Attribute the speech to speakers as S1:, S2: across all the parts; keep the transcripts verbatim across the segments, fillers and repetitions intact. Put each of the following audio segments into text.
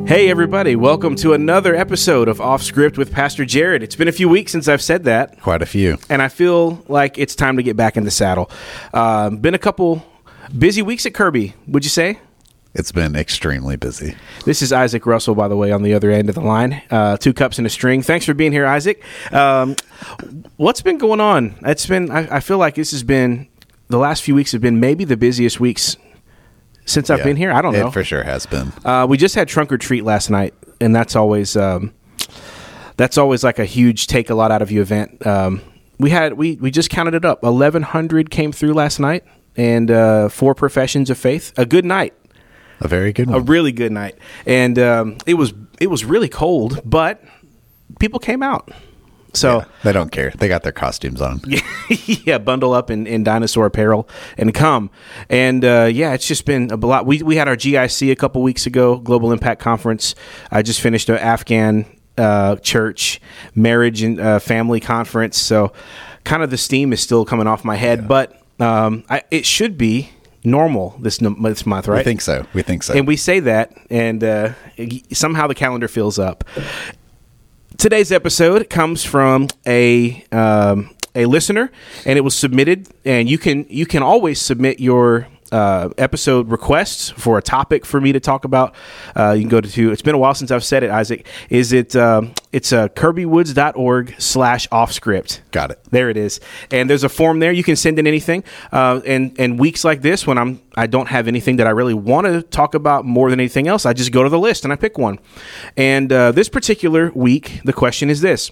S1: Hey everybody, welcome to another episode of Off Script with Pastor Jared. It's been a few weeks since I've said that.
S2: Quite a few.
S1: And I feel like it's time to get back in the saddle. Uh, been a couple busy weeks at Kirby, would you say?
S2: It's been extremely busy.
S1: This is Isaac Russell, by the way, on the other end of the line. Uh, two cups and a string. Thanks for being here, Isaac. Um, what's been going on? It's been. I, I feel like this has been, the last few weeks have been maybe the busiest weeks since I've
S2: Yeah,
S1: been here. I don't know.
S2: It for sure has been.
S1: Uh, we just had Trunk or Treat last night, and that's always um, that's always like a huge take a lot out of you event. Um, we had we we just counted it up. eleven hundred came through last night, and uh, four professions of faith. A good night.
S2: A very good one.
S1: A really good night, and um, it was it was really cold, but people came out. So
S2: yeah, they don't care. They got their costumes on.
S1: yeah, bundle up in, in dinosaur apparel and come. And uh, yeah, it's just been a lot. We we had our G I C a couple weeks ago, Global Impact Conference. I just finished an Afghan uh, church marriage and uh, family conference. So kind of the steam is still coming off my head, yeah. but um, I, it should be normal this this month, right?
S2: We think so. We think so.
S1: And we say that, and uh, somehow the calendar fills up. Today's episode comes from a um, a listener, and it was submitted. And you can you can always submit your uh, episode requests for a topic for me to talk about. Uh, you can go to, to it's been a while since I've said it, Isaac. Is it um, it's uh, kirbywoods.org slash offscript.
S2: Got it.
S1: There it is. And there's a form there. You can send in anything. Uh, and and weeks like this, when I'm I don't have anything that I really want to talk about more than anything else, I just go to the list and I pick one. And uh, this particular week, the question is this: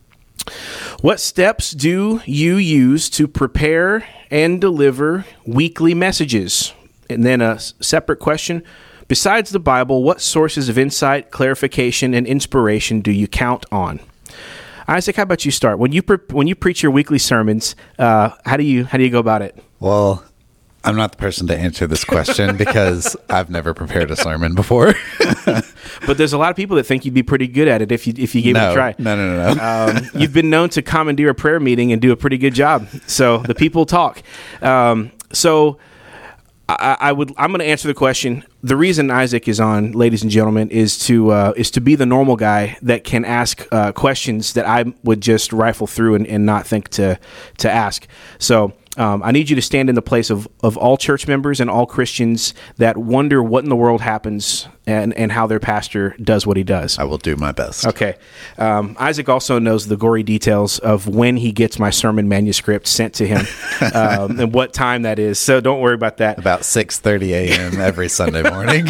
S1: what steps do you use to prepare and deliver weekly messages? And then a separate question: besides the Bible, what sources of insight, clarification, and inspiration do you count on? Isaac, how about you start? When you pre- when you preach your weekly sermons, uh, how do you how do you go about it?
S2: Well, I'm not the person to answer this question because I've never prepared a sermon before.
S1: But there's a lot of people that think you'd be pretty good at it if you if you gave
S2: no,
S1: it a try.
S2: No, no, no, no.
S1: Um, you've been known to commandeer a prayer meeting and do a pretty good job. So the people talk. Um, so I, I would. I'm going to answer the question. The reason Isaac is on, ladies and gentlemen, is to uh, is to be the normal guy that can ask uh, questions that I would just rifle through and, and not think to to ask. So um, I need you to stand in the place of, of all church members and all Christians that wonder what in the world happens and, and how their pastor does what he does.
S2: I will do my best.
S1: Okay. Um, Isaac also knows the gory details of when he gets my sermon manuscript sent to him um, and what time that is. So don't worry about that.
S2: About six thirty a.m. every Sunday morning.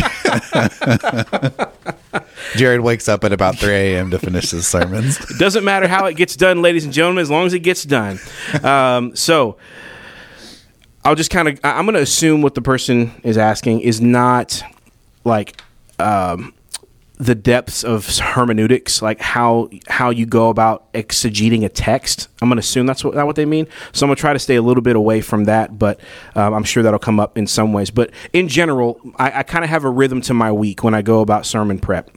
S2: Jared wakes up at about three a.m. to finish his sermons.
S1: It doesn't matter how it gets done, ladies and gentlemen, as long as it gets done. Um, so I'll just kind of, I'm going to assume what the person is asking is not like um, the depths of hermeneutics, like how how you go about exegeting a text. I'm going to assume that's what, not what they mean. So I'm going to try to stay a little bit away from that, but um, I'm sure that'll come up in some ways. But in general, I, I kind of have a rhythm to my week when I go about sermon prep.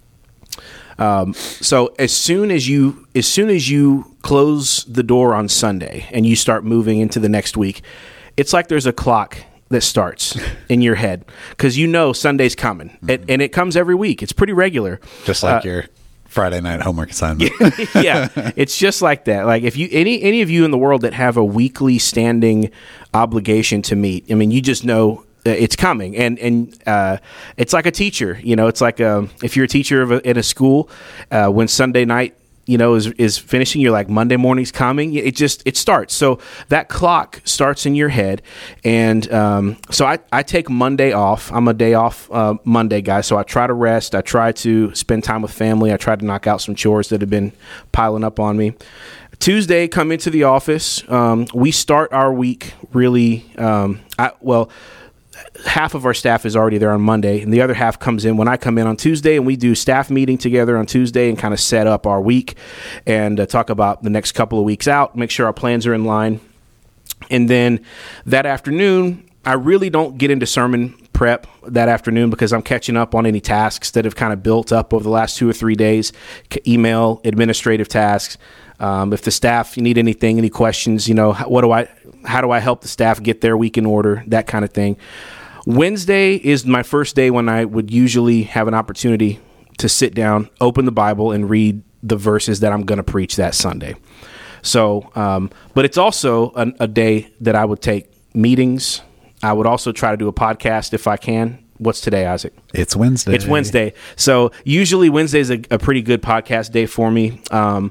S1: Um, so as soon as you, as soon as you close the door on Sunday and you start moving into the next week, it's like there's a clock that starts in your head because you know Sunday's coming, mm-hmm. it, and it comes every week. It's pretty regular,
S2: just like
S1: uh,
S2: your Friday night homework assignment.
S1: Yeah, it's just like that. Like if you any any of you in the world that have a weekly standing obligation to meet, I mean, you just know it's coming, and and uh, it's like a teacher. You know, it's like um, if you're a teacher of a, in a school, uh, when Sunday night, you know, is is finishing, you're like, Monday morning's coming. It just, it starts. So that clock starts in your head. And um, so I, I take Monday off. I'm a day off uh, Monday guy. So I try to rest. I try to spend time with family. I try to knock out some chores that have been piling up on me. Tuesday, come into the office. Um, we start our week really, um, I, well, half of our staff is already there on Monday, and the other half comes in when I come in on Tuesday, and we do staff meeting together on Tuesday and kind of set up our week and uh, talk about the next couple of weeks out, make sure our plans are in line. And then that afternoon, I really don't get into sermon prep that afternoon because I'm catching up on any tasks that have kind of built up over the last two or three days, email, administrative tasks. Um, if the staff, you need anything, any questions, you know, what do I, how do I help the staff get their week in order, that kind of thing. Wednesday is my first day when I would usually have an opportunity to sit down, open the Bible, and read the verses that I'm going to preach that Sunday. So, um, but it's also a, a day that I would take meetings. I would also try to do a podcast if I can. What's today, Isaac?
S2: It's Wednesday.
S1: It's Wednesday. So usually Wednesday is a, a pretty good podcast day for me. Um,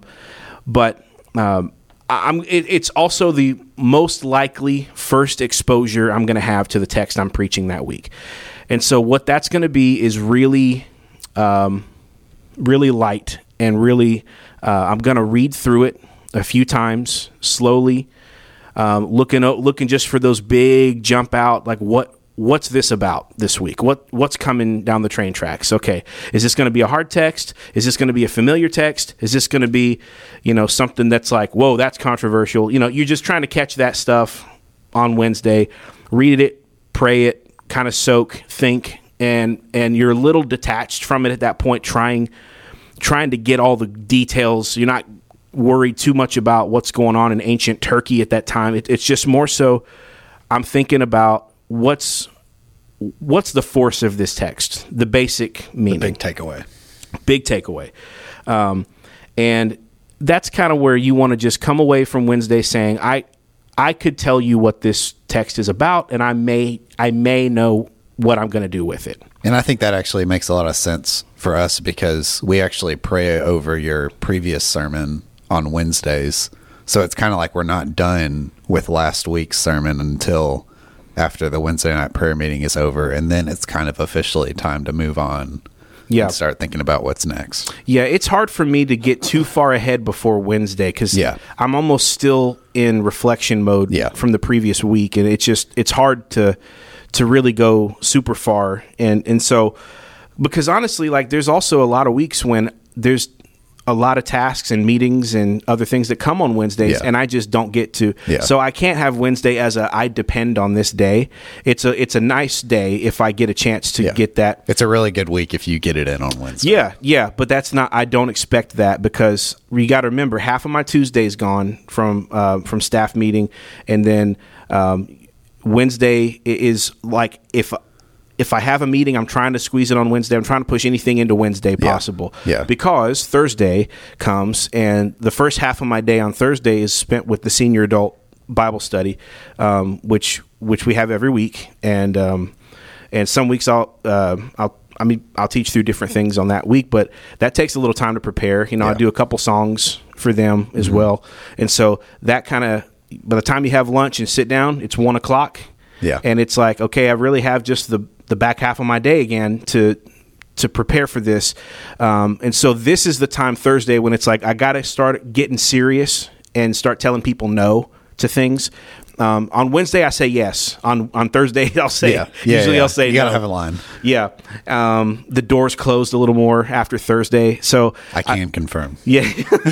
S1: but um, I'm, it, it's also the most likely first exposure I'm going to have to the text I'm preaching that week. And so what that's going to be is really, um, really light and really, uh, I'm going to read through it a few times slowly, um, looking looking just for those big jump out, like what what's this about this week? What what's coming down the train tracks? Okay, is this going to be a hard text? Is this going to be a familiar text? Is this going to be, you know, something that's like, whoa, that's controversial? You know, you're just trying to catch that stuff on Wednesday, read it, pray it, kind of soak, think, and and you're a little detached from it at that point, trying trying to get all the details. You're not worried too much about what's going on in ancient Turkey at that time. It, it's just more so I'm thinking about what's what's the force of this text, the basic meaning.
S2: The big takeaway.
S1: Big takeaway. Um, and that's kind of where you want to just come away from Wednesday saying, I I could tell you what this text is about, and I may I may know what I'm going to do with it.
S2: And I think that actually makes a lot of sense for us because we actually pray over your previous sermon on Wednesdays. So it's kind of like we're not done with last week's sermon until after the Wednesday night prayer meeting is over. And then it's kind of officially time to move on
S1: yeah.
S2: and start thinking about what's next.
S1: Yeah, it's hard for me to get too far ahead before Wednesday because
S2: yeah.
S1: I'm almost still in reflection mode
S2: yeah.
S1: from the previous week. And it's just, it's hard to to really go super far. And, and so, because honestly, like there's also a lot of weeks when there's a lot of tasks and meetings and other things that come on Wednesdays,
S2: yeah.
S1: and I just don't get to.
S2: Yeah.
S1: So I can't have Wednesday as a I depend on this day. It's a it's a nice day if I get a chance to
S2: yeah.
S1: get that.
S2: It's a really good week if you get it in on Wednesday.
S1: Yeah, yeah, but that's not. I don't expect that because you got to remember half of my Tuesday's gone from uh, from staff meeting, and then um, Wednesday is like if. If I have a meeting, I'm trying to squeeze it on Wednesday. I'm trying to push anything into Wednesday possible.
S2: Yeah. yeah.
S1: Because Thursday comes, and the first half of my day on Thursday is spent with the senior adult Bible study, um, which which we have every week. And um, and some weeks I'll uh, I'll I mean I'll teach through different things on that week, but that takes a little time to prepare. You know,
S2: yeah.
S1: I do a couple songs for them as mm-hmm. well, and so that kind of by the time you have lunch and sit down, it's one o'clock.
S2: Yeah.
S1: And it's like, okay, I really have just the, the back half of my day again to to prepare for this. Um, and so this is the time Thursday when it's like I got to start getting serious and start telling people no to things. Um, on Wednesday, I say yes. On on Thursday, I'll say
S2: yeah. Yeah,
S1: usually
S2: yeah.
S1: I'll say
S2: you gotta
S1: no.
S2: have a line.
S1: Yeah. Um, the doors closed a little more after Thursday, so
S2: I can I, confirm.
S1: Yeah.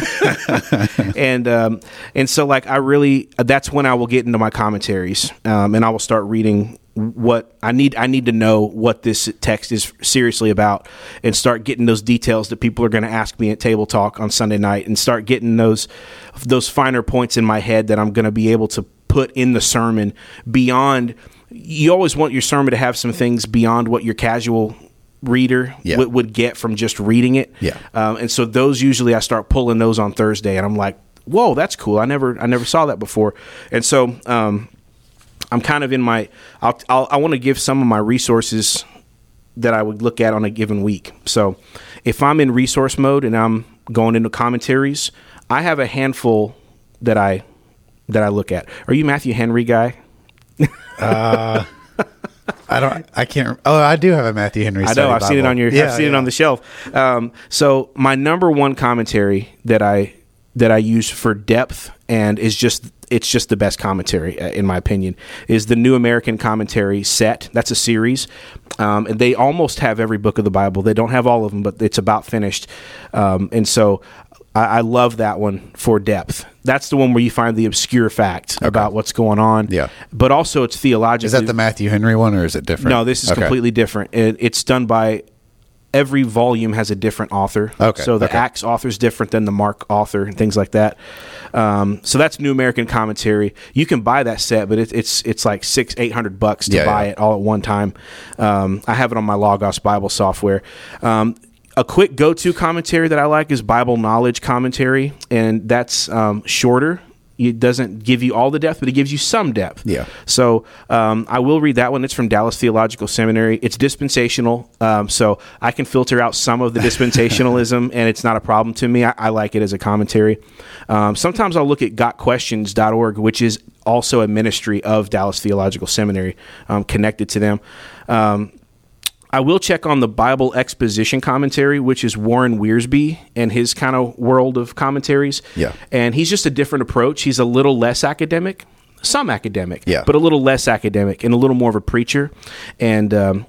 S1: and um, and so like I really that's when I will get into my commentaries, um, and I will start reading what I need. I need to know what this text is seriously about, and start getting those details that people are going to ask me at table talk on Sunday night, and start getting those those finer points in my head that I'm going to be able to put in the sermon beyond. You always want your sermon to have some things beyond what your casual reader
S2: yeah.
S1: w- would get from just reading it.
S2: Yeah.
S1: Um, and so those usually I start pulling those on Thursday, and I'm like, whoa, that's cool. I never, I never saw that before. And so um, I'm kind of in my, I'll, I'll, I want to give some of my resources that I would look at on a given week. So if I'm in resource mode and I'm going into commentaries, I have a handful that I, that I look at. Are you Matthew Henry guy?
S2: uh, I don't. I can't. Oh, I do have a Matthew Henry.
S1: I know. I've
S2: Bible.
S1: seen it on your.
S2: Yeah,
S1: I've seen
S2: yeah.
S1: it on the shelf. Um, so my number one commentary that I that I use for depth and is just it's just the best commentary uh, in my opinion is the New American Commentary set. That's a series, um, and they almost have every book of the Bible. They don't have all of them, but it's about finished. Um, and so I, I love that one for depth. That's the one where you find the obscure fact okay. about what's going on.
S2: Yeah.
S1: But also it's theologically.
S2: Is that the Matthew Henry one or is it different?
S1: No, this is
S2: okay.
S1: completely different. It, it's done by every volume has a different author.
S2: Okay.
S1: So the
S2: okay.
S1: Acts author is different than the Mark author and things like that. Um, so that's New American Commentary. You can buy that set, but it, it's it's like six, eight hundred bucks to
S2: yeah,
S1: buy
S2: yeah.
S1: it all at one time. Um, I have it on my Logos Bible software. Um, a quick go-to commentary that I like is Bible Knowledge Commentary, and that's um, shorter. It doesn't give you all the depth, but it gives you some depth.
S2: Yeah.
S1: So um, I will read that one. It's from Dallas Theological Seminary. It's dispensational, um, so I can filter out some of the dispensationalism, and it's not a problem to me. I, I like it as a commentary. Um, sometimes I'll look at got questions dot org, which is also a ministry of Dallas Theological Seminary, um, connected to them. Um, I will check on the Bible Exposition Commentary, which is Warren Wiersbe and his kind of world of commentaries.
S2: Yeah.
S1: And he's just a different approach. He's a little less academic, some academic,
S2: yeah.
S1: but a little less academic and a little more of a preacher. And um,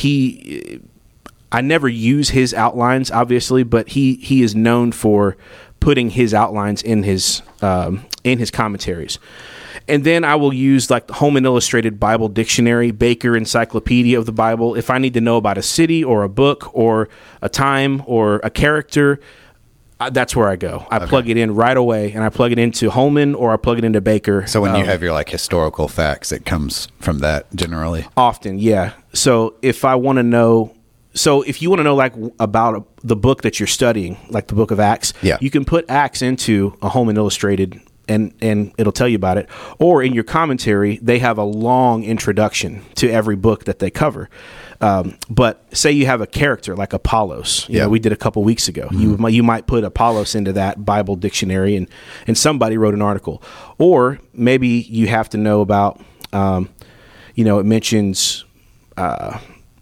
S1: he, I never use his outlines, obviously, but he, he is known for putting his outlines in his um, in his commentaries. And then I will use like the Holman Illustrated Bible Dictionary, Baker Encyclopedia of the Bible. If I need to know about a city or a book or a time or a character, uh, that's where I go. I okay. plug it in right away, and I plug it into Holman or I plug it into Baker.
S2: So when um, you have your like historical facts, it comes from that generally?
S1: Often, yeah. So if I want to know, so if you want to know like about a, the book that you're studying, like the book of Acts,
S2: yeah.
S1: you can put Acts into a Holman Illustrated and and it'll tell you about it. Or in your commentary, they have a long introduction to every book that they cover. Um, but say you have a character like Apollos, you
S2: yeah.
S1: know, we did a couple weeks ago. Mm-hmm. You you might put Apollos into that Bible dictionary, and and somebody wrote an article. Or maybe you have to know about, um, you know, it mentions. Uh,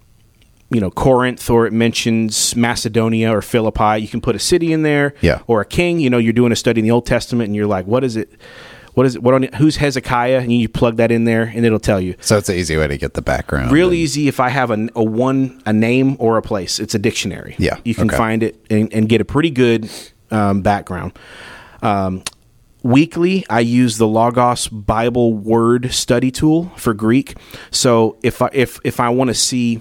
S1: you know, Corinth, or it mentions Macedonia or Philippi. You can put a city in there,
S2: yeah.
S1: or a king. You know, you're doing a study in the Old Testament, and you're like, what is it? What is it? What on? Who's Hezekiah? And you plug that in there, and it'll tell you.
S2: So it's an easy way to get the background.
S1: Real
S2: and...
S1: easy. If I have a, a one a name or a place, it's a dictionary.
S2: Yeah,
S1: you can
S2: okay.
S1: find it and, and get a pretty good um, background. Um, Weekly, I use the Logos Bible Word Study Tool for Greek. So if I if if I want to see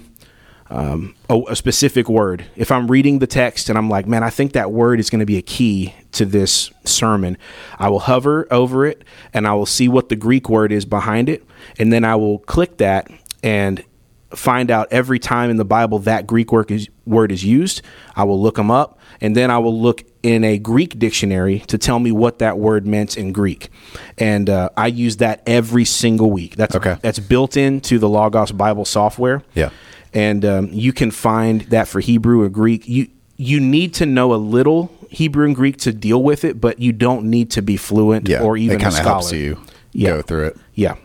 S1: Um, a, a specific word. If I'm reading the text and I'm like, man, I think that word is going to be a key to this sermon, I will hover over it and I will see what the Greek word is behind it. And then I will click that and find out every time in the Bible that Greek word is, word is used. I will look them up, and then I will look in a Greek dictionary to tell me what that word meant in Greek. And uh, I use that every single week. That's
S2: okay.
S1: That's built into the Logos Bible software.
S2: Yeah.
S1: And um, you can find that for Hebrew or Greek. You you need to know a little Hebrew and Greek to deal with it, but you don't need to be fluent
S2: yeah,
S1: or even
S2: it
S1: a scholar.
S2: It kind of helps you
S1: yeah.
S2: go through it.
S1: Yeah.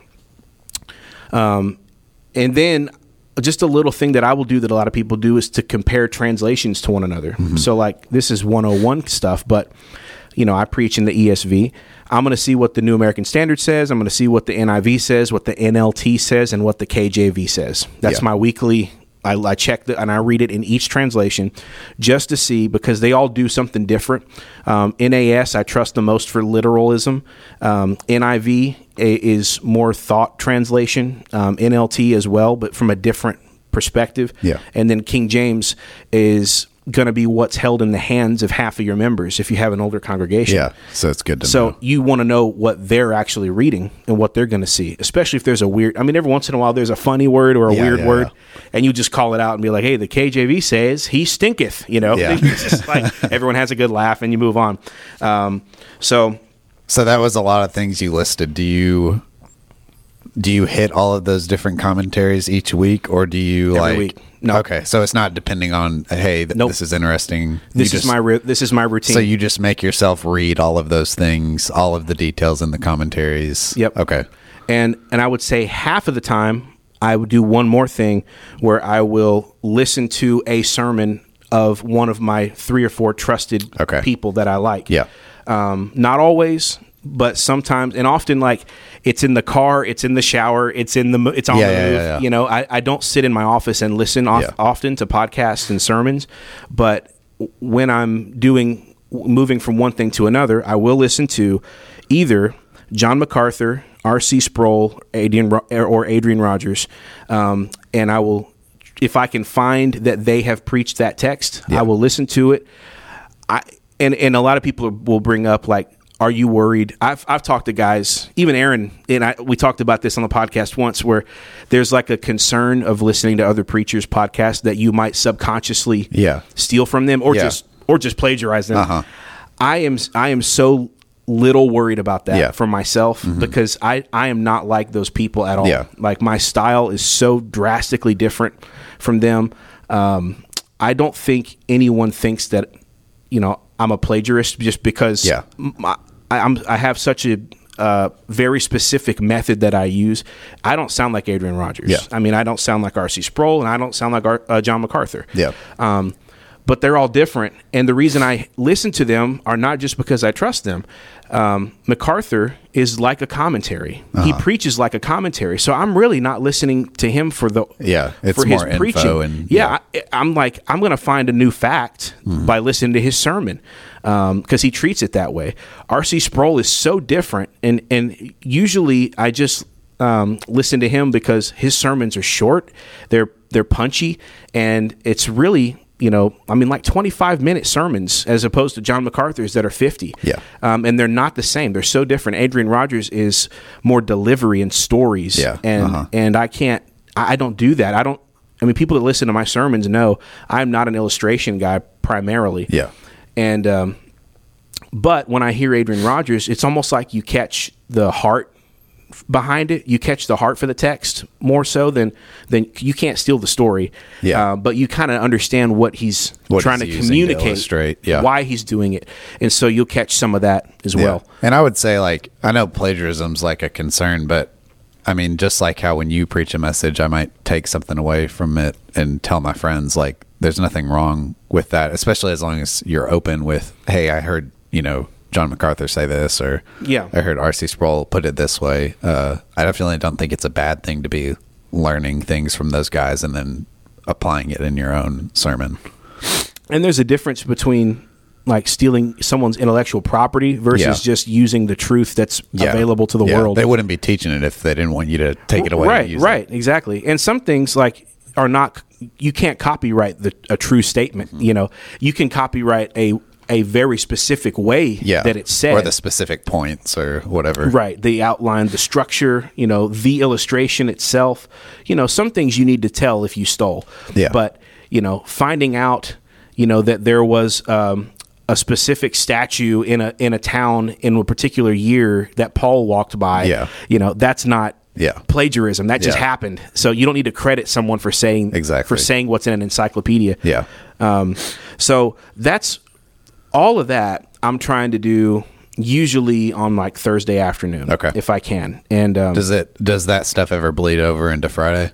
S1: Um, and then just a little thing that I will do that a lot of people do is to compare translations to one another. Mm-hmm. So like this is one oh one stuff, but you know, I preach in the E S V. I'm going to see what the New American Standard says. I'm going to see what the N I V says, what the N L T says, and what the K J V says. That's
S2: yeah.
S1: my weekly. I, I check the, and I read it in each translation just to see, because they all do something different. Um, N A S, I trust the most for literalism. Um, N I V is more thought translation. Um, N L T as well, but from a different perspective.
S2: Yeah.
S1: And then King James is going to be what's held in the hands of half of your members if you have an older congregation.
S2: Yeah, so it's good to
S1: so
S2: know.
S1: So you want to know what they're actually reading and what they're going to see, especially if there's a weird, I mean, every once in a while there's a funny word or a
S2: yeah,
S1: weird
S2: yeah,
S1: word,
S2: yeah.
S1: and you just call it out and be like, hey, the K J V says he stinketh, you know?
S2: Yeah.
S1: It's just like everyone has a good laugh and you move on. Um, so...
S2: So that was a lot of things you listed. Do you... Do you hit all of those different commentaries each week, or do you
S1: Every
S2: like?
S1: week. No.
S2: Okay, so it's not depending on. Hey, th-
S1: Nope.
S2: this is interesting.
S1: This
S2: You
S1: is
S2: just,
S1: my ri- this is my routine.
S2: So you just make yourself read all of those things, all of the details in the commentaries.
S1: Yep.
S2: Okay.
S1: And and I would say half of the time I would do one more thing where I will listen to a sermon of one of my three or four trusted
S2: okay.
S1: people that I like.
S2: Yeah.
S1: Um, not always, but sometimes, and often, like it's in the car, it's in the shower, it's in the, it's on
S2: yeah,
S1: the
S2: yeah,
S1: move.
S2: Yeah, yeah.
S1: You know, I, I don't sit in my office and listen off,
S2: Yeah.
S1: often to podcasts and sermons, but when I'm doing, moving from one thing to another, I will listen to either John MacArthur, R C Sproul, Adrian, or Adrian Rogers, um, and I will, if I can find that they have preached that text,
S2: yeah.
S1: I will listen to it. I and and a lot of people will bring up like are you worried? I've I've talked to guys, even Aaron, and I, we talked about this on the podcast once, where there's like a concern of listening to other preachers' podcasts that you might subconsciously
S2: Yeah.
S1: steal from them, or
S2: Yeah.
S1: just or just plagiarize them.
S2: Uh-huh.
S1: I am I am so little worried about that
S2: Yeah.
S1: for myself because I I am not like those people at all.
S2: Yeah.
S1: Like my style is so drastically different from them. Um, I don't think anyone thinks that, you know, I'm a plagiarist just because
S2: Yeah.
S1: my, I, I'm I have such a uh, very specific method that I use. I don't sound like Adrian Rogers.
S2: Yeah.
S1: I mean, I don't sound like R C Sproul, and I don't sound like Ar- uh, John MacArthur.
S2: Yeah.
S1: Um, but they're all different, and the reason I listen to them are not just because I trust them. Um, MacArthur is like a commentary.
S2: Uh-huh.
S1: He preaches like a commentary. So I'm really not listening to him for the
S2: Yeah, it's
S1: for his
S2: more info
S1: preaching.
S2: and-
S1: yeah, I, I'm like I'm going to find a new fact
S2: Mm-hmm.
S1: by listening to his sermon because he treats it that way. R C Sproul is so different, and and usually I just um, listen to him because his sermons are short, they're they're punchy, and it's really. You know, I mean, like twenty-five minute sermons as opposed to John MacArthur's that are fifty.
S2: Yeah.
S1: Um, and they're not the same. They're so different. Adrian Rogers is more delivery and stories.
S2: Yeah.
S1: And,
S2: Uh-huh.
S1: and I can't, I I don't do that. I don't, I mean, people that listen to my sermons know I'm not an illustration guy primarily.
S2: Yeah.
S1: And, um, but when I hear Adrian Rogers, it's almost like you catch the heart behind it. You catch the heart for the text more so than than you can't steal the story.
S2: Yeah.
S1: Uh, but you kind of understand what he's
S2: What
S1: trying
S2: he's
S1: to
S2: using to
S1: communicate,
S2: illustrate, yeah.
S1: why he's doing it, and so you'll catch some of that as well.
S2: And I would say, like, I know plagiarism's like a concern, but I mean, just like how when you preach a message, I might take something away from it and tell my friends, like, there's nothing wrong with that, especially as long as you're open with, hey, I heard, you know, John MacArthur say this, or
S1: Yeah.
S2: I heard R C Sproul put it this way. Uh, I definitely don't think it's a bad thing to be learning things from those guys and then applying it in your own sermon.
S1: And there's a difference between like stealing someone's intellectual property versus
S2: Yeah.
S1: just using the truth that's
S2: Yeah.
S1: available to the
S2: Yeah.
S1: world.
S2: They wouldn't be teaching it if they didn't want you to take it away.
S1: Right,
S2: and use
S1: right,
S2: it.
S1: exactly. And some things like are not, you can't copyright the, a true statement.
S2: Mm-hmm.
S1: You know, you can copyright a a very specific way
S2: Yeah.
S1: that it's said.
S2: Or the specific points or whatever.
S1: Right. The outline, the structure, you know, the illustration itself. You know, some things you need to tell if you stole.
S2: Yeah.
S1: But, you know, finding out, you know, that there was um, a specific statue in a in a town in a particular year that Paul walked by,
S2: Yeah.
S1: you know, that's not
S2: Yeah.
S1: plagiarism. That just
S2: Yeah.
S1: happened. So you don't need to credit someone for saying
S2: Exactly.
S1: for saying what's in an encyclopedia.
S2: Yeah.
S1: Um, so that's all of that I'm trying to do usually on like Thursday afternoon.
S2: Okay.
S1: If I can. And, um,
S2: Does it does that stuff ever bleed over into Friday?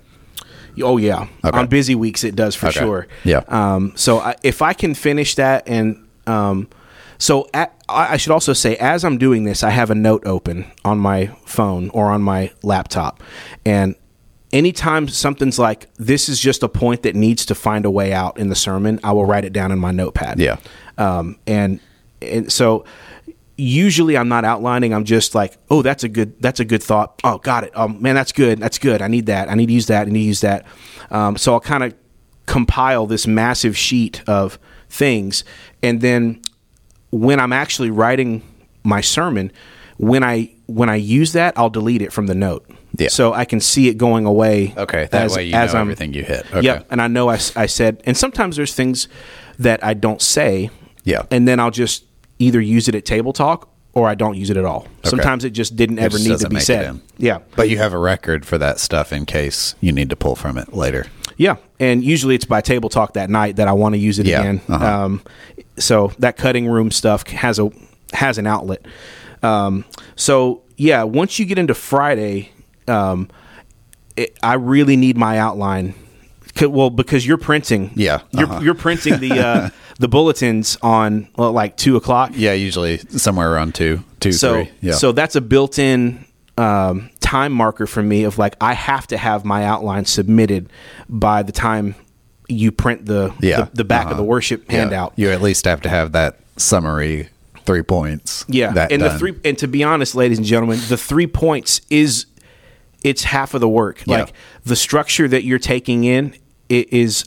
S1: oh yeah,
S2: Okay.
S1: on busy weeks it does for
S2: Okay.
S1: sure.
S2: Yeah.
S1: Um, so I, if I can finish that and, um, so at, I I should also say, as I'm doing this, I have a note open on my phone or on my laptop. And anytime something's like, this is just a point that needs to find a way out in the sermon, I will write it down in my notepad.
S2: Yeah.
S1: Um, and, and so usually I'm not outlining. I'm just like, oh, that's a good, that's a good thought. Oh, got it. Oh man, that's good. That's good. I need that. I need to use that. I need to use that. Um, so I'll kind of compile this massive sheet of things. And then when I'm actually writing my sermon, when I, when I use that, I'll delete it from the note.
S2: Yeah.
S1: So I can see it going away.
S2: Okay. That
S1: as-
S2: way you
S1: as
S2: know
S1: I'm-
S2: everything you hit. Okay.
S1: Yep. And I know I, s- I said, and sometimes there's things that I don't say.
S2: Yeah.
S1: And then I'll just either use it at table talk or I don't use it at all. Sometimes it just didn't ever
S2: just
S1: need to
S2: doesn't
S1: be
S2: make it
S1: said.
S2: in.
S1: Yeah.
S2: But you have a record for that stuff in case you need to pull from it later.
S1: Yeah. And usually it's by table talk that night that I want to use it
S2: Yeah.
S1: again.
S2: Uh-huh.
S1: Um, so that cutting room stuff has a, has an outlet. Um, so yeah, once you get into Friday, um, it, I really need my outline. C- Well, because you're printing,
S2: Yeah,
S1: you're
S2: uh-huh.
S1: you're printing the uh, the bulletins on well, like two o'clock.
S2: Yeah, usually somewhere around two, two,
S1: So
S2: three. Yeah.
S1: so that's a built-in um, time marker for me of like I have to have my outline submitted by the time you print the
S2: yeah.
S1: the, the back
S2: Uh-huh.
S1: of the worship
S2: Yeah.
S1: handout.
S2: You at least have to have that summary three points.
S1: Yeah,
S2: that
S1: and
S2: done.
S1: the three and to be honest, ladies and gentlemen, the three points is it's half of the work.
S2: Yeah.
S1: Like the structure that you're taking in i- is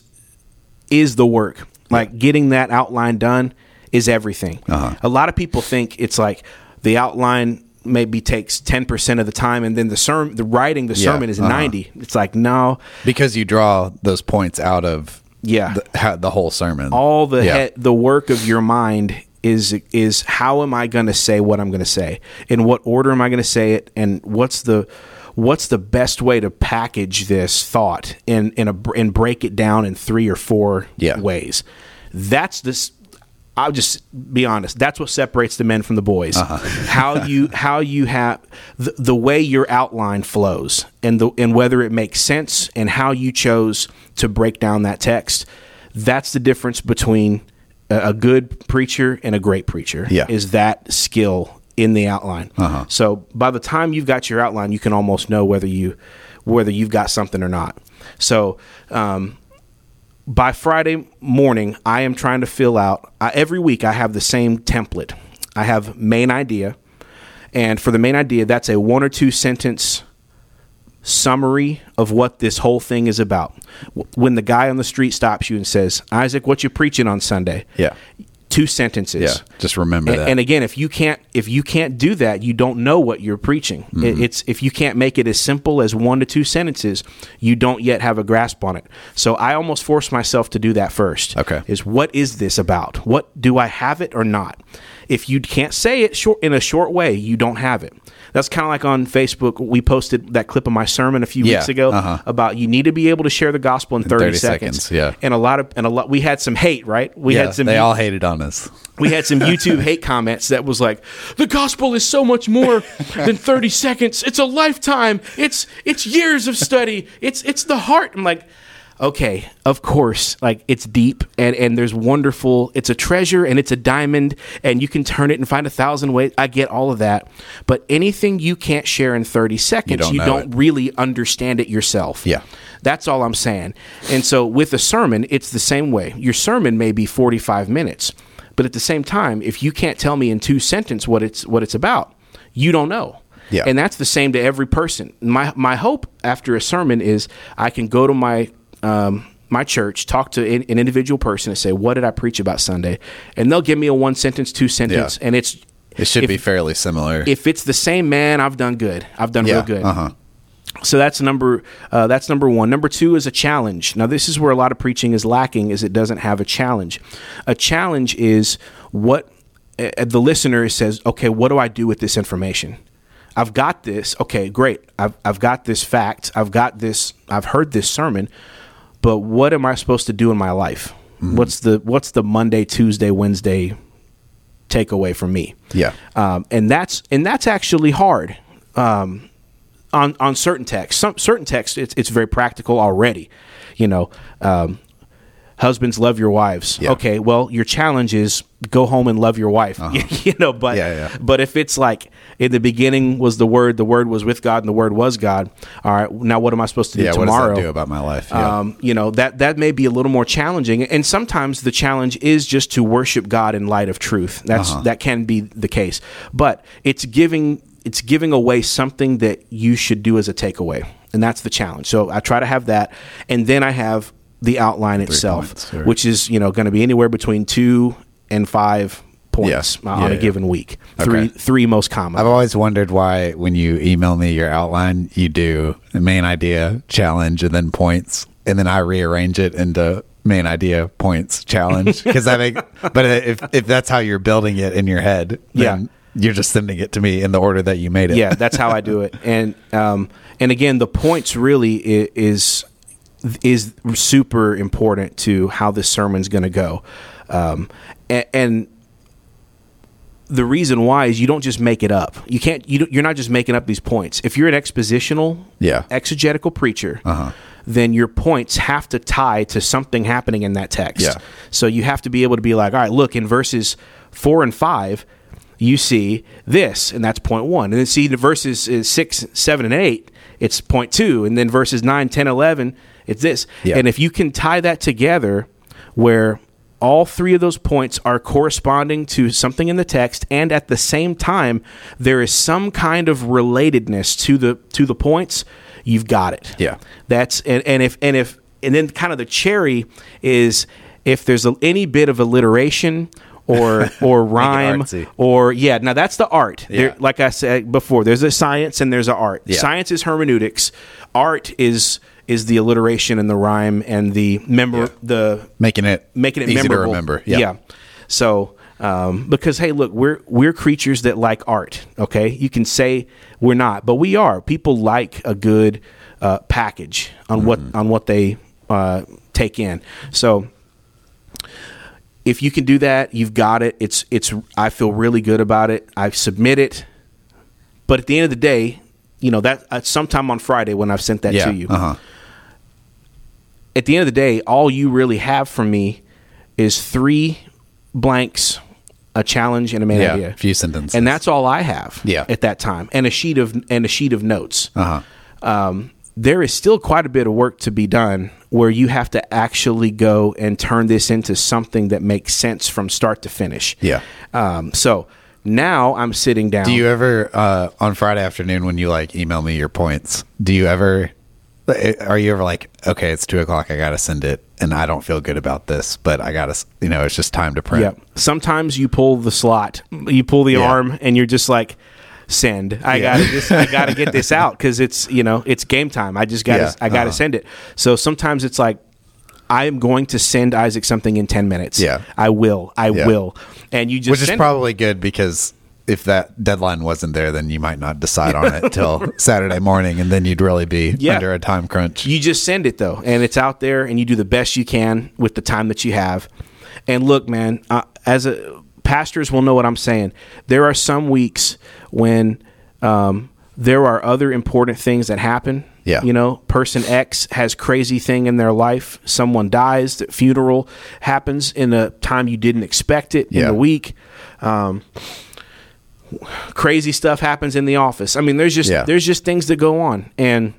S1: is the work. Like getting that outline done is everything.
S2: Uh-huh.
S1: A lot of people think it's like, the outline maybe takes ten percent of the time, and then the sermon, the writing the
S2: Yeah,
S1: sermon is
S2: uh-huh.
S1: ninety. It's like, no,
S2: Because you draw those points out of
S1: yeah,
S2: the, ha- the whole sermon.
S1: all the
S2: Yeah.
S1: he- the work of your mind is is how am I going to say what I'm going to say, in what order am I going to say it, and what's the what's the best way to package this thought in in a and break it down in three or four
S2: Yeah.
S1: ways. That's this. I'll just be honest. That's what separates the men from the boys.
S2: Uh-huh.
S1: how you how you have the, the way your outline flows, and the and whether it makes sense, and how you chose to break down that text. That's the difference between a, a good preacher and a great preacher.
S2: Yeah.
S1: Is that skill in the outline.
S2: Uh-huh.
S1: So by the time you've got your outline, you can almost know whether you whether you've got something or not. So. Um, By Friday morning, I am trying to fill out, uh, every week I have the same template. I have main idea, and for the main idea, that's a one or two sentence summary of what this whole thing is about. W- When the guy on the street stops you and says, Isaac, what you preaching on Sunday?
S2: Yeah.
S1: Two sentences.
S2: Yeah. Just remember
S1: And,
S2: that.
S1: and again, if you can't if you can't do that, you don't know what you're preaching.
S2: Mm-hmm.
S1: It, it's if you can't make it as simple as one to two sentences, you don't yet have a grasp on it. So I almost force myself to do that first.
S2: Okay.
S1: Is what is this about? What do I have it or not? If you can't say it short in a short way, you don't have it. That's kind of like on Facebook. We posted that clip of my sermon a few
S2: Yeah,
S1: weeks ago
S2: uh-huh.
S1: about you need to be able to share the gospel in thirty,
S2: thirty
S1: seconds.
S2: seconds, yeah.
S1: And a lot of and a lot we had some hate, right? We
S2: yeah,
S1: had some
S2: they all hated on us.
S1: we had some YouTube hate comments that was like, the gospel is so much more than thirty seconds. It's a lifetime. It's it's years of study. It's it's the heart. I'm like, okay, of course, like it's deep and, and there's wonderful, it's a treasure and it's a diamond and you can turn it and find a thousand ways. I get all of that. But anything you can't share in thirty seconds,
S2: don't
S1: you
S2: know
S1: don't
S2: it.
S1: really understand it yourself.
S2: Yeah.
S1: That's all I'm saying. And so with a sermon, it's the same way. Your sermon may be forty-five minutes, but at the same time, if you can't tell me in two sentences what it's what it's about, you don't know.
S2: Yeah.
S1: And that's the same to every person. My my hope after a sermon is I can go to my um, my church, talk to an, an individual person and say, what did I preach about Sunday? And they'll give me a one sentence, two sentence,
S2: Yeah.
S1: and it's
S2: It should
S1: if,
S2: be fairly similar.
S1: if it's the same, man, I've done good. I've done
S2: yeah.
S1: real good.
S2: Uh-huh.
S1: So that's number uh, that's number one. Number two is a challenge. Now, this is where a lot of preaching is lacking, is it doesn't have a challenge. A challenge is what uh, the listener says, okay, what do I do with this information? I've got this. Okay, great. I've I've got this fact. I've got this. I've heard this sermon, but what am I supposed to do in my life? Mm-hmm. What's the What's the Monday, Tuesday, Wednesday takeaway from me?
S2: Yeah.
S1: Um, and that's and that's actually hard. Um, on on certain texts, some certain texts, it's it's very practical already. You know, um, husbands, love your wives.
S2: Yeah.
S1: Okay, well, your challenge is go home and love your wife.
S2: Uh-huh.
S1: you know, but
S2: Yeah, yeah.
S1: but if it's like in the beginning was the Word, the Word was with God, and the Word was God. All right, now what am I supposed to do
S2: yeah.
S1: tomorrow?
S2: What does that do about my life? Yeah.
S1: Um, you know, that that may be a little more challenging, and sometimes the challenge is just to worship God in light of truth. That's
S2: Uh-huh.
S1: that can be the case, but it's giving it's giving away something that you should do as a takeaway, and that's the challenge. So I try to have that, and then I have the outline itself,
S2: points, or-
S1: which is you know going to be anywhere between two and five points
S2: Yeah.
S1: on
S2: Yeah,
S1: a
S2: yeah.
S1: given week. Three
S2: Okay.
S1: three most common.
S2: I've always wondered why when you email me your outline, you do the main idea, challenge, and then points, and then I rearrange it into main idea, points, challenge. Because I think, but if if that's how you're building it in your head, then
S1: Yeah.
S2: you're just sending it to me in the order that you made it.
S1: Yeah, that's how I do it. And um, and again, the points really i- is is super important to how this sermon's going to go. Um, and, and the reason why is you don't just make it up. You can't. You don't, you're not just making up these points. If you're an expositional,
S2: Yeah.
S1: exegetical preacher,
S2: Uh-huh.
S1: then your points have to tie to something happening in that text.
S2: Yeah.
S1: So you have to be able to be like, all right, look, in verses four and five, you see this, and that's point one. And then see the verses uh, six, seven, and eight, it's point two. And then verses nine, ten, eleven, it's this.
S2: Yeah.
S1: And if you can tie that together where all three of those points are corresponding to something in the text, and at the same time there is some kind of relatedness to the to the points, you've got it.
S2: Yeah.
S1: That's and, and if and if and then kind of the cherry is if there's a, any bit of alliteration or or rhyme
S2: artsy.
S1: or yeah. Now that's the art.
S2: Yeah.
S1: There, like I said before, there's a science and there's an art.
S2: Yeah.
S1: Science is hermeneutics. Art is is the alliteration and the rhyme and the member
S2: Yeah.
S1: the
S2: Making it
S1: making it
S2: easy
S1: memorable.
S2: to remember. Yeah.
S1: yeah. So. Um, because hey, look, we're we're creatures that like art. Okay, you can say we're not, but we are. People like a good uh, package on what on what they uh, take in. So if you can do that, you've got it. It's it's. I feel really good about it. I submit it, but at the end of the day, you know that uh, sometime on Friday when I've sent that
S2: Yeah.
S1: to you.
S2: Uh-huh.
S1: At the end of the day, all you really have from me is three blanks, a challenge, and a main
S2: Yeah.
S1: idea.
S2: A few sentences.
S1: And that's all I have
S2: Yeah.
S1: at that time, and a sheet of and a sheet of notes.
S2: Uh-huh.
S1: Um, there is still quite a bit of work to be done where you have to actually go and turn this into something that makes sense from start to finish.
S2: Yeah.
S1: Um, so now I'm sitting down.
S2: Do you ever uh, on Friday afternoon when you like email me your points? Do you ever? Are you ever like, okay, it's two o'clock, I gotta send it, and I don't feel good about this, but I gotta, you know, it's just time to print.
S1: Yeah. Sometimes you pull the slot, you pull the
S2: Yeah.
S1: arm, and you're just like, send. I
S2: Yeah.
S1: gotta just, I gotta get this out because it's you know it's game time. I just gotta,
S2: Yeah.
S1: I gotta
S2: Uh-huh.
S1: send it. So sometimes it's like, I am going to send Isaac something in ten minutes.
S2: Yeah.
S1: I will. I
S2: Yeah.
S1: will. And you just
S2: Which is
S1: send it.
S2: probably good because if that deadline wasn't there, then you might not decide on it till Saturday morning, and then you'd really be
S1: Yeah.
S2: under a time crunch.
S1: You just send it though, and it's out there, and you do the best you can with the time that you have. And look, man, uh, as a pastors will know what I'm saying. There are some weeks when um, there are other important things that happen.
S2: Yeah.
S1: You know, person X has crazy thing in their life. Someone dies. The funeral happens in a time you didn't expect it in
S2: Yeah.
S1: the week. Um, crazy stuff happens in the office. I mean, there's just
S2: Yeah.
S1: there's just things that go on, and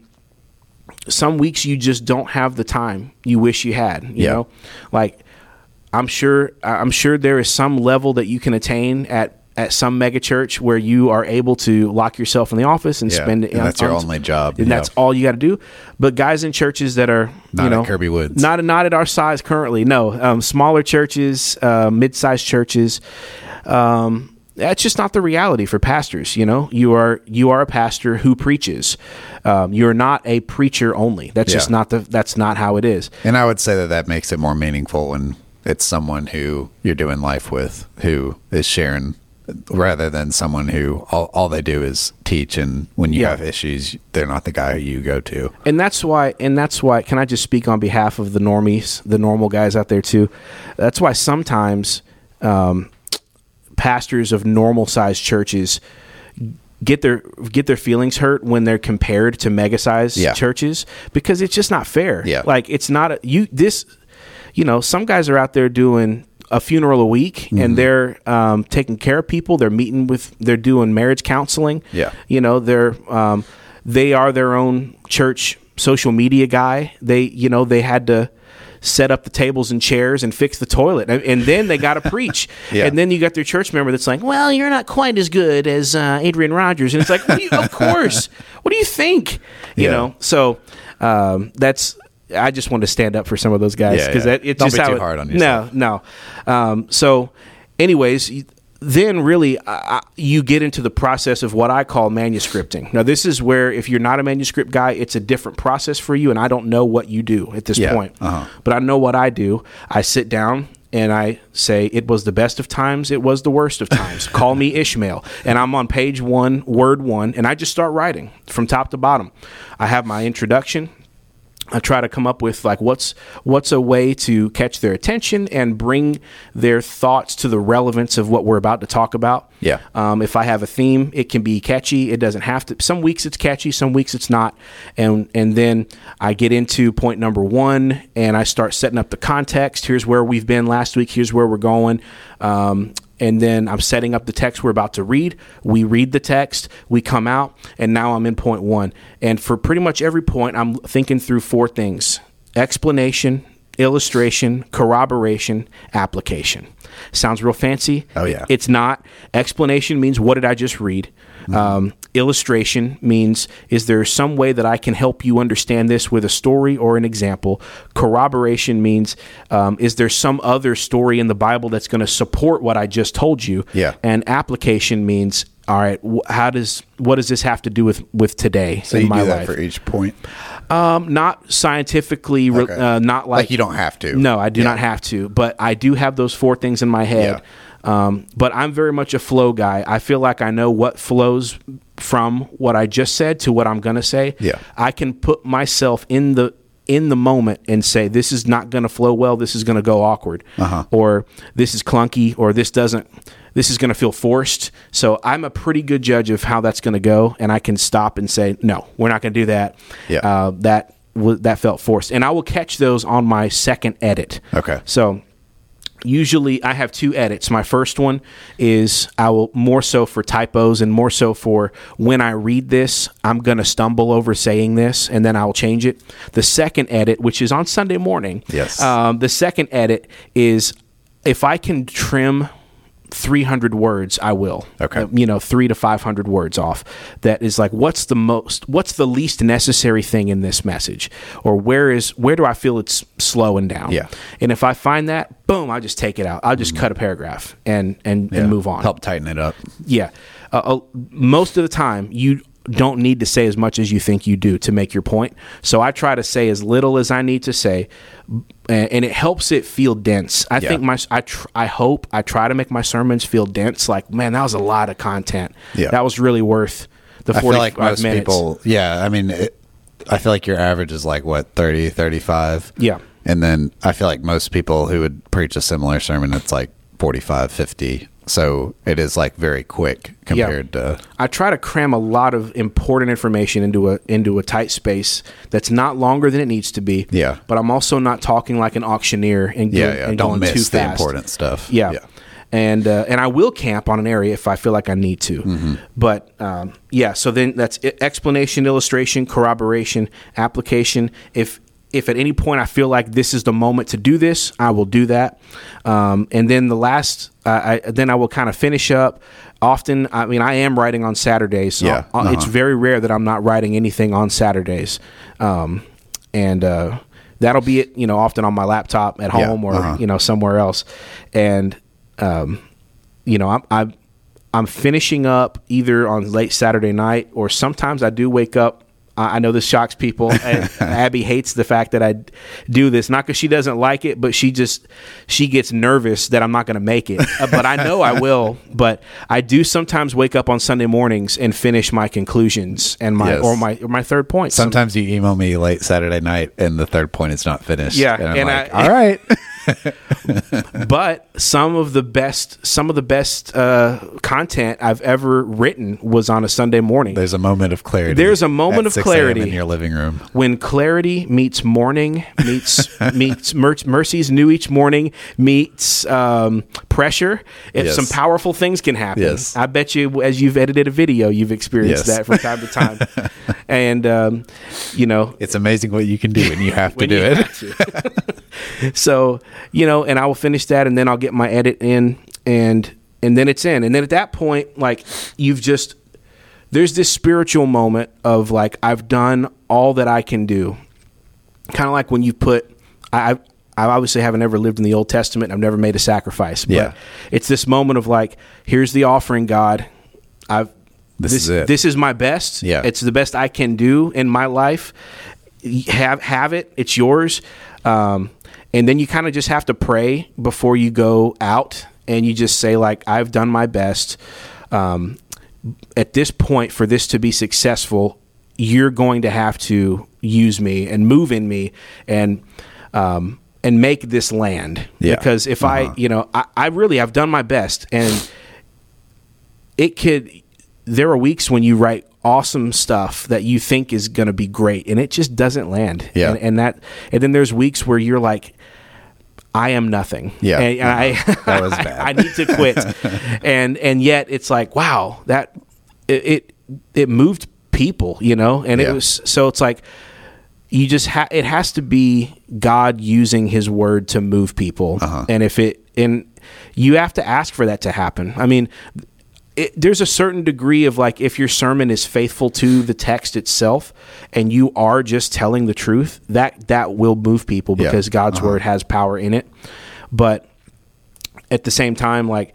S1: some weeks you just don't have the time you wish you had. You
S2: Yeah.
S1: know, like I'm sure I'm sure there is some level that you can attain at at some mega church where you are able to lock yourself in the office and
S2: Yeah.
S1: spend it.
S2: And
S1: on-
S2: that's your
S1: on-
S2: only job.
S1: and
S2: Yeah.
S1: that's all you got to do. But guys in churches that are
S2: Not
S1: you
S2: at
S1: know
S2: Kirby Woods.
S1: not not at our size currently, no, um, smaller churches, uh, mid-sized churches. Um, that's just not the reality for pastors. You know, you are you are a pastor who preaches. Um, you're not a preacher only. That's just
S2: Yeah.
S1: not the that's not how it is.
S2: And I would say that that makes it more meaningful when it's someone who you're doing life with who is sharing rather than someone who all, all they do is teach. And when you
S1: Yeah.
S2: have issues, they're not the guy who you go to.
S1: And that's why, and that's why, can I just speak on behalf of the normies, the normal guys out there too? That's why sometimes um, pastors of normal sized churches get their get their feelings hurt when they're compared to mega sized
S2: Yeah.
S1: churches, because it's just not fair.
S2: Yeah.
S1: Like it's not a, you this, you know, some guys are out there doing a funeral a week
S2: Mm-hmm.
S1: and they're um, taking care of people. They're meeting with, they're doing marriage counseling.
S2: Yeah.
S1: You know, they're, um, they are their own church social media guy. They, you know, they had to set up the tables and chairs and fix the toilet. And, and then they got to preach.
S2: Yeah.
S1: And then you got their church member that's like, well, you're not quite as good as uh, Adrian Rogers. And it's like, what do you, of course, what do you think? You
S2: Yeah.
S1: know? So um, that's, I just wanted to stand up for some of those guys
S2: Yeah,
S1: because
S2: yeah.
S1: that it's
S2: Don't
S1: just
S2: be
S1: how
S2: too
S1: it,
S2: hard on yourself.
S1: No, no. Um, so, anyways, y- then really uh, you get into the process of what I call manuscripting. Now, this is where if you're not a manuscript guy, it's a different process for you, and I don't know what you do at this
S2: Yeah,
S1: point.
S2: uh-huh.
S1: But I know what I do. I sit down and I say, it was the best of times, it was the worst of times. Call me Ishmael. And I'm on page one, word one, and I just start writing from top to bottom. I have my introduction. I try to come up with like what's what's a way to catch their attention and bring their thoughts to the relevance of what we're about to talk about.
S2: Yeah.
S1: Um, if I have a theme, it can be catchy. It doesn't have to. Some weeks it's catchy, some weeks it's not. And and then I get into point number one and I start setting up the context. Here's where we've been last week. Here's where we're going. Um, and then I'm setting up the text we're about to read. We read the text, we come out, and now I'm in point one. And for pretty much every point, I'm thinking through four things: explanation, illustration, corroboration, application. Sounds real fancy.
S2: Oh, yeah.
S1: It's not. Explanation means, what did I just read? Um, illustration means, is there some way that I can help you understand this with a story or an example? Corroboration means, um, is there some other story in the Bible that's going to support what I just told you?
S2: Yeah.
S1: And application means, all right, wh- how does what does this have to do with, with today
S2: So
S1: in
S2: you
S1: my
S2: do that
S1: life?
S2: for each point?
S1: Um, not scientifically, re-
S2: Okay.
S1: uh, not like,
S2: Like you don't have to.
S1: No, I do
S2: Yeah.
S1: not have to, but I do have those four things in my head. Um, but I'm very much a flow guy. I feel like I know what flows from what I just said to what I'm going to say.
S2: Yeah.
S1: I can put myself in the in the moment and say, this is not going to flow well. This is going to go awkward,
S2: Uh-huh.
S1: or this is clunky, or this doesn't. This is going to feel forced. So I'm a pretty good judge of how that's going to go, and I can stop and say, no, we're not going to do that.
S2: Yeah.
S1: Uh, that w- that felt forced, and I will catch those on my second edit.
S2: Okay.
S1: So usually I have two edits. My first one is I will more so for typos and more so for when I read this, I'm going to stumble over saying this and then I'll change it. The second edit, which is on Sunday morning.
S2: Yes.
S1: Um, the second edit is if I can trim three hundred words, I will.
S2: Okay.
S1: Uh, you know, three to five hundred words off. That is like, what's the most, what's the least necessary thing in this message? Or where is, where do I feel it's slowing down?
S2: Yeah.
S1: And if I find that, boom, I just take it out. I'll just cut a paragraph and, and,
S2: Yeah.
S1: and move on.
S2: Help tighten it up.
S1: Yeah. Uh, uh, most of the time, you don't need to say as much as you think you do to make your point. So I try to say as little as I need to say, and, and it helps it feel dense. I
S2: Yeah.
S1: think my, I, tr- I hope I try to make my sermons feel dense. Like, man, that was a lot of content.
S2: Yeah.
S1: That was really worth the
S2: I feel
S1: forty-five
S2: like most
S1: minutes.
S2: people, yeah, I mean, it, I feel like your average is like, what, thirty, thirty-five?
S1: Yeah.
S2: And then I feel like most people who would preach a similar sermon, it's like forty-five, fifty. So it is like very quick compared to.
S1: I try to cram a lot of important information into a into a tight space that's not longer than it needs to be.
S2: Yeah.
S1: But I'm also not talking like an auctioneer and,
S2: Yeah,
S1: go-
S2: yeah.
S1: and
S2: Don't
S1: going
S2: miss
S1: too
S2: the
S1: fast.
S2: important stuff.
S1: Yeah.
S2: Yeah.
S1: And uh, and I will camp on an area if I feel like I need to.
S2: Mm-hmm.
S1: But um, yeah, so then that's i- explanation, illustration, corroboration, application. If if at any point I feel like this is the moment to do this, I will do that. Um, and then the last, uh, I, then I will kind of finish up. Often, I mean, I am writing on Saturdays. So
S2: Yeah.
S1: uh, it's
S2: Uh-huh.
S1: very rare that I'm not writing anything on Saturdays. Um, and uh, that'll be it, you know, often on my laptop at
S2: Yeah.
S1: home or,
S2: Uh-huh.
S1: you know, somewhere else. And, um, you know, I'm, I'm, I'm finishing up either on late Saturday night or sometimes I do wake up. I I know this shocks people. And Abby hates the fact that I do this, not because she doesn't like it, but she just, she gets nervous that I'm not going to make it. Uh, but I know I will. But I do sometimes wake up on Sunday mornings and finish my conclusions and my,
S2: Yes.
S1: or my, or my third point. Some-
S2: Sometimes you email me late Saturday night and the third point is not finished.
S1: Yeah,
S2: And I'm
S1: and
S2: like,
S1: I-
S2: all right.
S1: but some of the best, some of the best uh, content I've ever written was on a Sunday morning.
S2: There's a moment of clarity.
S1: There's a moment
S2: at
S1: of
S2: six a.m.
S1: clarity.
S2: in your living room.
S1: When clarity meets morning, meets meets mer- mercies new each morning, meets um, pressure, if
S2: Yes.
S1: some powerful things can happen.
S2: Yes.
S1: I bet you, as you've edited a video, you've experienced
S2: Yes.
S1: that from time to time. And um, you know,
S2: It's amazing what you can do when you have to
S1: when
S2: do
S1: you
S2: it.
S1: have to. So, you know, and I will finish that and then I'll get my edit in and and then it's in. And then at that point, like you've just there's this spiritual moment of like I've done all that I can do. Kind of like when you put I I obviously haven't ever lived in the Old Testament. I've never made a sacrifice, but
S2: Yeah.
S1: it's this moment of like, here's the offering, God. I've
S2: This is it.
S1: This is my best.
S2: Yeah.
S1: It's the best I can do in my life. Have have it. It's yours. Um, and then you kind of just have to pray before you go out, and you just say like, I've done my best. Um, at this point, for this to be successful, you're going to have to use me and move in me, and um, and make this land.
S2: Yeah.
S1: Because if
S2: Uh-huh.
S1: I, you know, I, I really have done my best, and it could. There are weeks when you write awesome stuff that you think is going to be great, and it just doesn't land.
S2: Yeah.
S1: And, and that, and then there's weeks where you're like, I am nothing.
S2: Yeah.
S1: And, and I,
S2: That was bad.
S1: I need to quit. and, and yet it's like, wow, that it, it, it moved people, you know, and
S2: Yeah.
S1: it was, so it's like, you just ha- it has to be God using his word to move people.
S2: Uh-huh.
S1: And if it, and you have to ask for that to happen. I mean, it, there's a certain degree of like, if your sermon is faithful to the text itself and you are just telling the truth, that that will move people because yeah. God's uh-huh. word has power in it. But at the same time, like,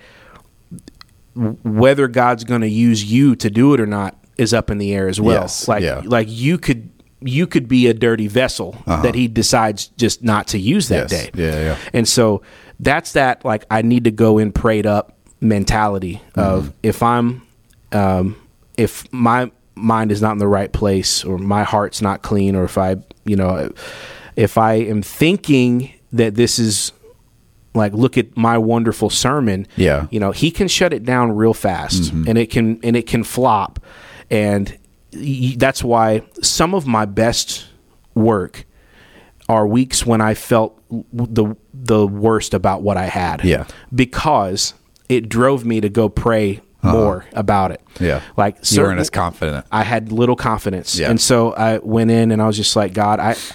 S1: whether God's going to use you to do it or not is up in the air as well.
S2: Yes.
S1: Like,
S2: yeah.
S1: like you could you could be a dirty vessel uh-huh. that he decides just not to use that
S2: yes.
S1: day.
S2: Yeah, yeah.
S1: And so that's that, like, I need to go in prayed up mentality of mm-hmm. if I'm um if my mind is not in the right place, or my heart's not clean, or if I you know if I am thinking that this is like, look at my wonderful sermon,
S2: yeah
S1: you know he can shut it down real fast, mm-hmm. and it can and it can flop. And y- that's why some of my best work are weeks when I felt the the worst about what I had,
S2: yeah
S1: because it drove me to go pray more uh-huh. about it.
S2: Yeah.
S1: Like,
S2: you weren't as confident.
S1: I had little confidence.
S2: Yeah.
S1: And so I went in and I was just like, God, I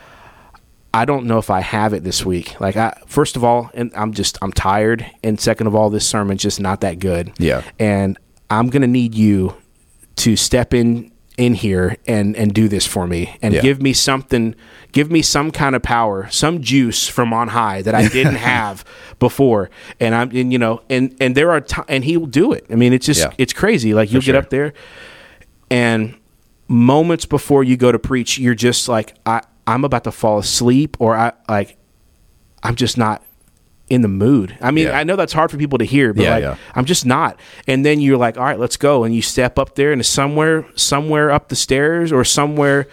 S1: I don't know if I have it this week. Like, I first of all, and I'm just I'm tired, and second of all, this sermon's just not that good.
S2: Yeah.
S1: And I'm going to need you to step in in here and and do this for me, and
S2: yeah.
S1: give me something, give me some kind of power, some juice from on high that I didn't have before. And I'm and you know and and there are t- and he will do it. I mean, it's just
S2: yeah.
S1: it's crazy. Like, you'll
S2: sure.
S1: get up there, and moments before you go to preach, you're just like, I I'm about to fall asleep, or I like I'm just not in the mood. I mean,
S2: yeah.
S1: I know that's hard for people to hear, but
S2: yeah,
S1: like,
S2: yeah.
S1: I'm just not. And then you're like, all right, let's go. And you step up there, and somewhere, somewhere up the stairs, or somewhere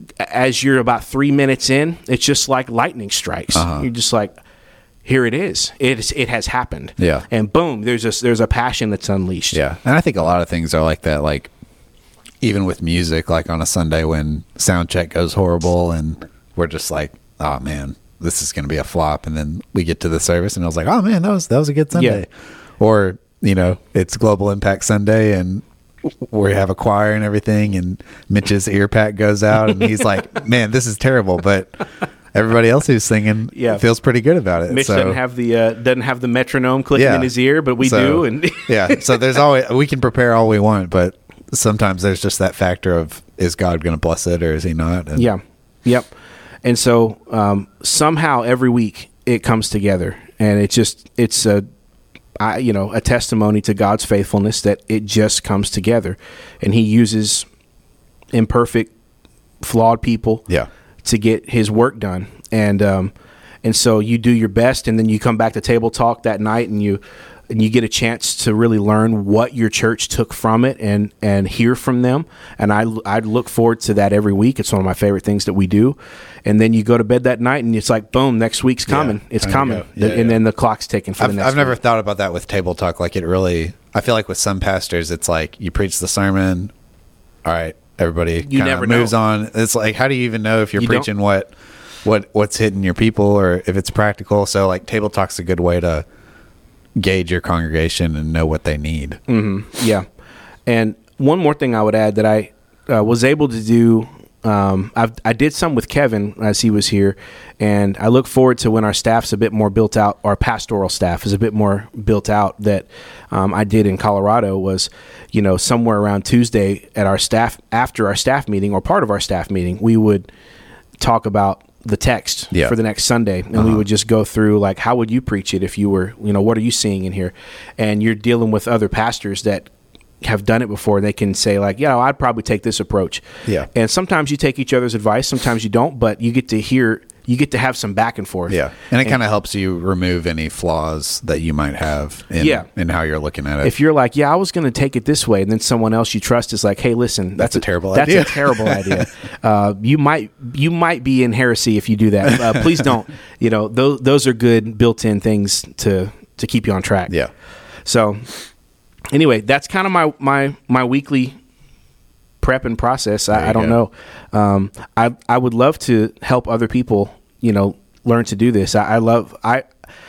S1: as you're about three minutes in, it's just like lightning strikes. Uh-huh. You're just like, here it is. It's, it has happened.
S2: Yeah.
S1: And boom, there's a, there's a passion that's unleashed.
S2: Yeah. And I think a lot of things are like that. Like, even with music, like on a Sunday when sound check goes horrible and we're just like, oh man, this is going to be a flop. And then we get to the service and I was like, oh man, that was, that was a good Sunday. Yeah. Or, you know, it's Global Impact Sunday and we have a choir and everything, and Mitch's ear pack goes out and he's like, man, this is terrible. But everybody else who's singing yeah. feels pretty good about it.
S1: Mitch
S2: so,
S1: doesn't have the uh, doesn't have the metronome clicking
S2: yeah.
S1: in his ear, but we
S2: so,
S1: do. And
S2: yeah. So there's always, we can prepare all we want, but sometimes there's just that factor of, is God going to bless it or is he not? And
S1: yeah. Yep. And so um, somehow every week it comes together, and it just, it's a, I, you know, a testimony to God's faithfulness that it just comes together, and he uses imperfect, flawed people
S2: yeah.
S1: to get his work done. And, um, and so you do your best, and then you come back to Table Talk that night, and you, and you get a chance to really learn what your church took from it, and, and hear from them. And I, I look forward to that every week. It's one of my favorite things that we do. And then you go to bed that night and it's like, boom, next week's coming. Yeah, it's coming. Yeah, and yeah. then the clock's ticking for
S2: I've,
S1: the next
S2: I've never
S1: week.
S2: thought about that with Table Talk. Like, it really, I feel like with some pastors, it's like you preach the sermon. All right, everybody
S1: you never
S2: moves
S1: know.
S2: on. It's like, how do you even know if you're
S1: you
S2: preaching
S1: don't.
S2: what, what, what's hitting your people or if it's practical? So like Table Talk's a good way to gauge your congregation and know what they need.
S1: Mm-hmm. Yeah. And one more thing I would add that I uh, was able to do, um, I've, I did some with Kevin as he was here, and I look forward to when our staff's a bit more built out, our pastoral staff is a bit more built out, that um, I did in Colorado was, you know, somewhere around Tuesday at our staff, after our staff meeting or part of our staff meeting, we would talk about the text
S2: yeah.
S1: for the next Sunday. And
S2: uh-huh.
S1: we would just go through, like, how would you preach it if you were, you know, what are you seeing in here? And you're dealing with other pastors that have done it before. They can say like, yeah, I'd probably take this approach.
S2: Yeah.
S1: And sometimes you take each other's advice, sometimes you don't, but you get to hear, you get to have some back and forth.
S2: Yeah. And it kind of helps you remove any flaws that you might have in,
S1: yeah.
S2: in how you're looking at it.
S1: If you're like, yeah, I was going to take it this way, and then someone else you trust is like, hey, listen, that's,
S2: that's a terrible
S1: that's
S2: idea.
S1: That's a terrible idea. Uh, you might, you might be in heresy if you do that. Uh, please don't. You know, those, those are good built-in things to, to keep you on track.
S2: Yeah.
S1: So anyway, that's kind of my, my, my weekly prep and process. I, I don't go. know. Um, I, I would love to help other people, you know, learn to do this. I, I love, I,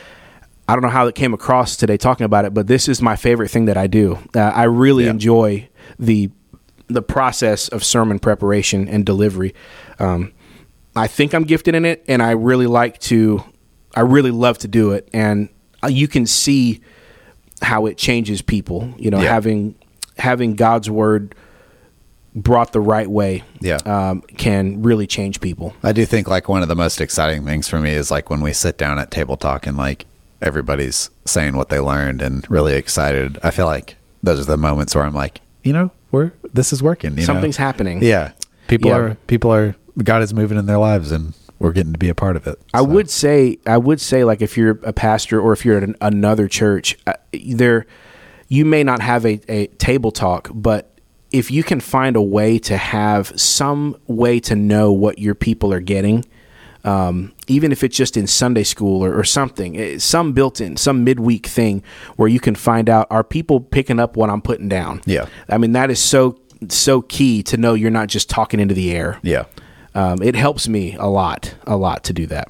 S1: I don't know how it came across today talking about it, but this is my favorite thing that I do. Uh, I really yeah. enjoy the, the process of sermon preparation and delivery. Um, I think I'm gifted in it, and I really like to, I really love to do it. And you can see how it changes people. You know,
S2: Yeah.
S1: having having God's word brought the right way,
S2: Yeah.
S1: um, can really change people.
S2: I do think like one of the most exciting things for me is like when we sit down at table talk and like everybody's saying what they learned and really excited. I feel like those are the moments where I'm like, you know, we're this is working. You
S1: Something's
S2: know?
S1: happening.
S2: Yeah, people
S1: Yeah.
S2: are people are God is moving in their lives and we're getting to be a part of it.
S1: I
S2: So,
S1: would say, I would say, like if you're a pastor or if you're at an, another church, uh, there, you may not have a, a table talk, but if you can find a way to have some way to know what your people are getting, um, even if it's just in Sunday school or, or something, eh, some built in, some midweek thing where you can find out, are people picking up what I'm putting down?
S2: Yeah.
S1: I mean, that is so, so key to know you're not just talking into the air.
S2: Yeah.
S1: Um, it helps me a lot, a lot to do that.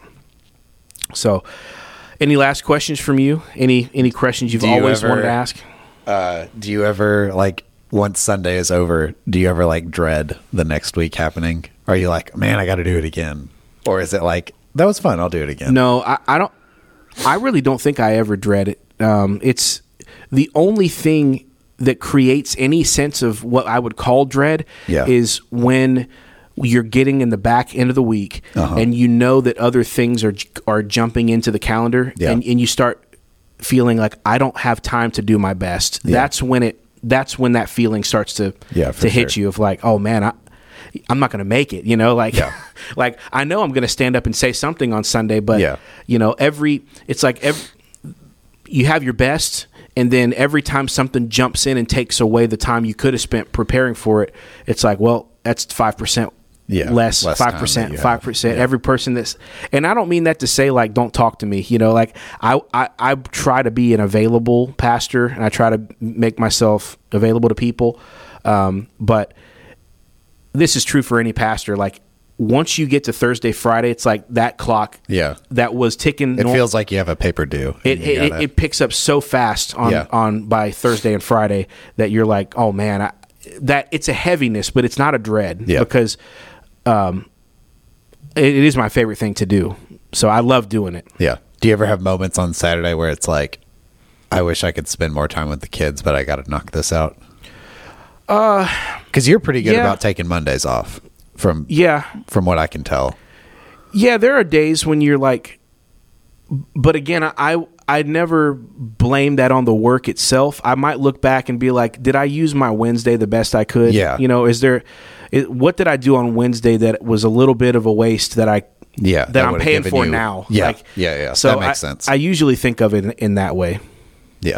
S1: So, any last questions from you? Any any questions you've
S2: Do you
S1: always
S2: ever-
S1: wanted to ask?
S2: Uh, do you ever like once Sunday is over, do you ever like dread the next week happening? Are you like, man, I got to do it again? Or is it like, that was fun, I'll do it again?
S1: No, I, I don't. I really don't think I ever dread it. Um, it's the only thing that creates any sense of what I would call dread
S2: Yeah.
S1: is when you're getting in the back end of the week
S2: Uh-huh.
S1: and you know that other things are are jumping into the calendar,
S2: Yeah.
S1: and, and you start feeling like I don't have time to do my best.
S2: Yeah.
S1: That's when it. That's when that feeling starts to
S2: Yeah, for
S1: to hit
S2: sure.
S1: you of like, oh man, I, I'm not going to make it. You know, like
S2: Yeah.
S1: like I know I'm going to stand up and say something on Sunday, but
S2: Yeah.
S1: you know, every it's like every you have your best, and then every time something jumps in and takes away the time you could have spent preparing for it, it's like, well, that's five percent
S2: Yeah,
S1: less,
S2: less time
S1: five percent,
S2: that you have.
S1: five percent.
S2: Yeah.
S1: Every person that's, and I don't mean that to say like, don't talk to me. You know, like I, I, I try to be an available pastor, and I try to make myself available to people. Um, but this is true for any pastor. Like once you get to Thursday, Friday, it's like that clock
S2: Yeah.
S1: that was ticking.
S2: It
S1: nor-
S2: feels like you have a paper due.
S1: it,
S2: and you
S1: it,
S2: gotta-
S1: it picks up so fast on,
S2: Yeah.
S1: on by Thursday and Friday that you're like, oh man, I, that it's a heaviness, but it's not a dread
S2: Yeah.
S1: because um, it, it is my favorite thing to do. So I love doing it.
S2: Yeah. Do you ever have moments on Saturday where it's like, I wish I could spend more time with the kids, but I got to knock this out? Uh, because you're pretty good
S1: yeah.
S2: about taking Mondays off, from
S1: Yeah.
S2: from what I can tell.
S1: Yeah, there are days when you're like, but again, I, I I never blame that on the work itself. I might look back and be like, did I use my Wednesday the best I could?
S2: Yeah.
S1: You know, is there, is, what did I do on Wednesday that was a little bit of a waste that I,
S2: Yeah,
S1: that,
S2: that
S1: I'm
S2: would've
S1: paying
S2: given
S1: for
S2: you-
S1: now?
S2: Yeah,
S1: Like,
S2: yeah, yeah.
S1: So
S2: That makes
S1: I,
S2: sense.
S1: I usually think of it in, in that way.
S2: Yeah.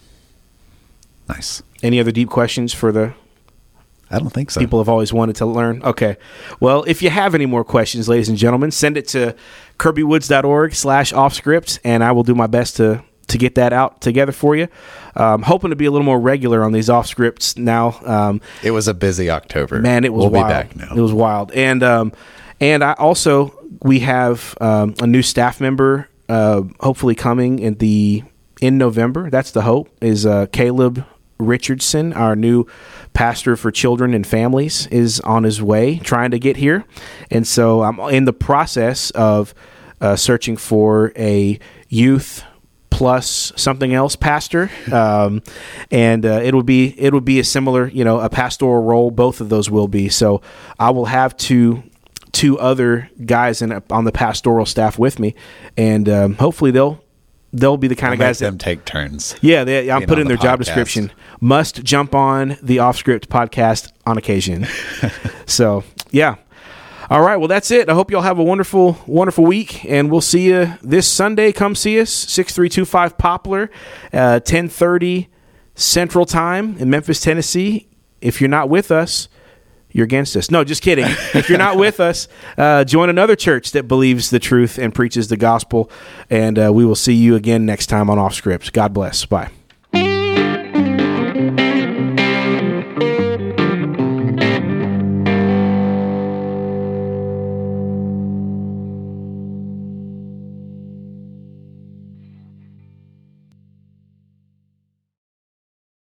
S2: Nice.
S1: Any other deep questions for the
S2: I don't think so.
S1: people have always wanted to learn? Okay. Well, if you have any more questions, ladies and gentlemen, send it to kirbywoods.org slash offscript, and I will do my best to, to get that out together for you. Um, hoping to be a little more regular on these offscripts now. Um,
S2: It was a busy October.
S1: man, it was
S2: We'll
S1: wild.
S2: be back now.
S1: It was wild. And, um, and I also, we have um, a new staff member uh, hopefully coming in the in November. That's the hope, is uh, Caleb Richardson, our new pastor for children and families, is on his way trying to get here. And so I'm in the process of uh, searching for a youth plus something else pastor. Um, and uh, it will be, it will be a similar, you know, a pastoral role. Both of those will be. So I will have two, two other guys in on the pastoral staff with me. And um, hopefully they'll, they'll be the kind
S2: I'll
S1: of guys
S2: make
S1: that
S2: them take turns.
S1: yeah, they, I'm
S2: being
S1: putting
S2: on
S1: their
S2: the
S1: job
S2: podcast.
S1: description. Must jump on the Offscript podcast on occasion. So, yeah. All right. Well, that's it. I hope y'all have a wonderful, wonderful week, and we'll see you this Sunday. Come see us, six three two five Poplar, uh, ten thirty Central Time in Memphis, Tennessee. If you're not with us, you're against us. No, just kidding. If you're not with us, uh, join another church that believes the truth and preaches the gospel, and uh, we will see you again next time on Offscript. God bless. Bye.